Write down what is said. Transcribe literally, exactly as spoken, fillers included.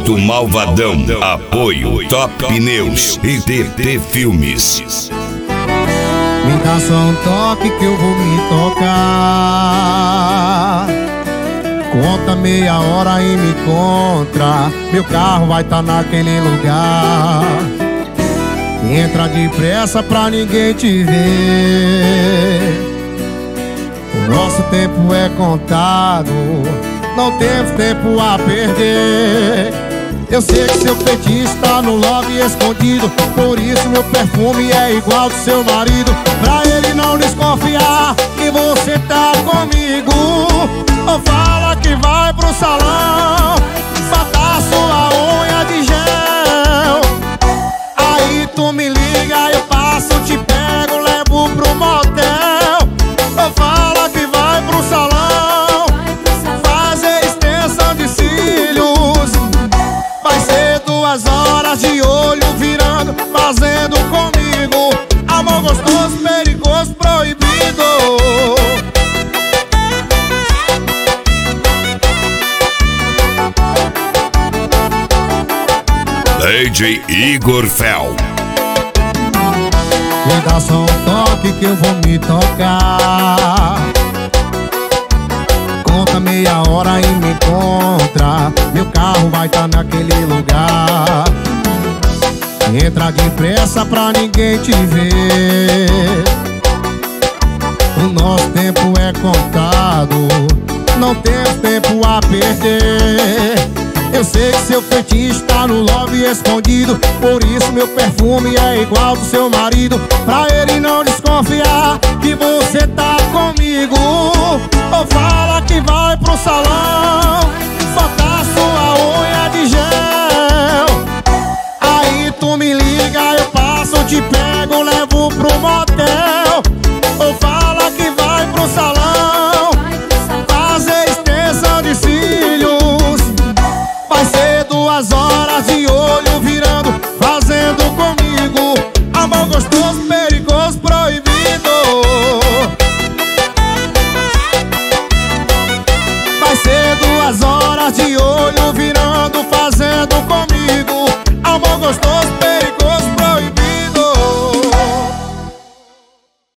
oito Malvadão. Apoio Top Pneus e T T Filmes. Me dá só um toque que eu vou me tocar. Conta meia hora e me encontra. Meu carro vai tá naquele lugar. Entra depressa pra ninguém te ver. O nosso tempo é contado, não temos tempo a perder. Eu sei que seu feitiço tá no love escondido, por isso meu perfume é igual do seu marido. Pra ele não desconfiar que você tá comigo, ou fala que vai pro salão botar sua unha de gel. Aí tu me liga, eu passo, te pego, levo pro motel. Ou fala que vai pro salão fazer extensão de cílios. Vai ser duas horas de olho virando, fazendo comigo amor gostoso, perigoso, proibido. D J Igor Fel. Me dá só um toque que eu vou me tocar. Conta meia hora e me encontra. Meu carro vai tá naquele lugar. Entra depressa pra ninguém te ver. O nosso tempo é contado, não temos tempo a perder. Eu sei que seu feitiço tá no love escondido, por isso meu perfume é igual do seu marido. Pra ele não desconfiar que você tá comigo, ou fala que vai pro salão botar sua unha de gel. Aí tu me liga, eu passo, te pego, levo pro motel. Ou fala que vai pro salão fazer extensão de cílios. Vai ser duas horas de olho virando, fazendo comigo amor gostoso, perigoso, proibido. Vai ser duas horas de olho virando, fazendo comigo amor gostoso.